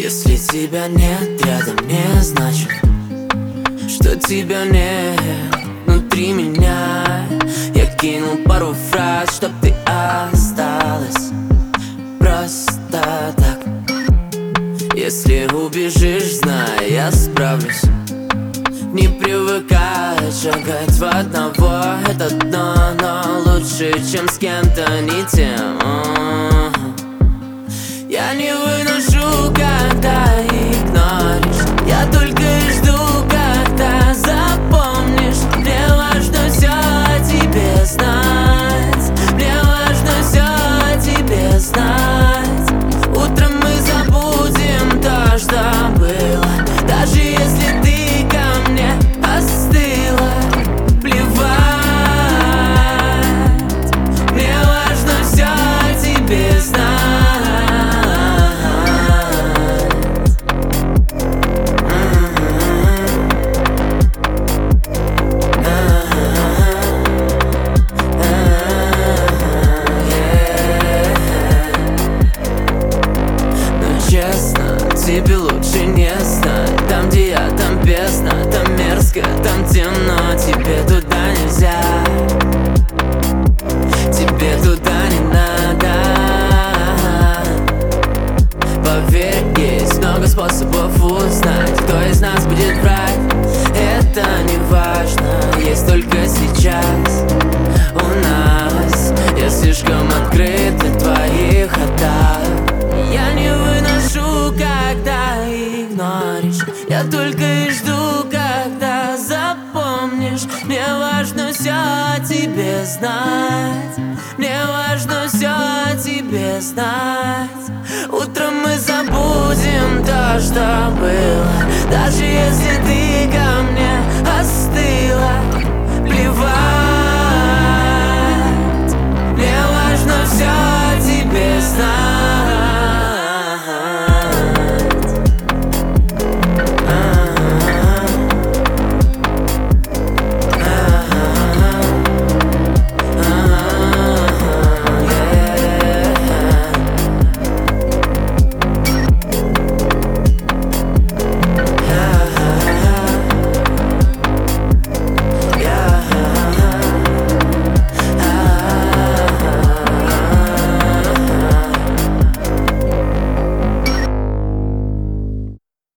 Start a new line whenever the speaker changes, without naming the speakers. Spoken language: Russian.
Если тебя нет рядом, не значит, что тебя нет внутри меня. Я кинул пару фраз, чтоб ты осталась просто так. Если убежишь, знай, я справлюсь. Не привыкай шагать в одного, это дно, но лучше, чем с кем-то не тем. Я не выношу, когда игноришь. Я только и жду, когда запомнишь. Мне важно все о тебе знать. Мне важно все о тебе знать. Утром мы забудем то, что было. Даже если ты ко мне остыла, плевать. Мне важно все о тебе знать. Честно, тебе лучше не знать. Там, где я, там бездна, там мерзко, там темно. Тебе туда нельзя, тебе туда не надо. Поверь, есть много способов узнать, кто из нас будет врать. Это не важно, есть только сейчас у нас. Я слишком открыт для твоих атак. Я не выношу, когда игноришь. Я только и жду, когда запомнишь. Мне важно все о тебе знать. Мне важно все о тебе знать. Утром мы забудем то, что было. Даже если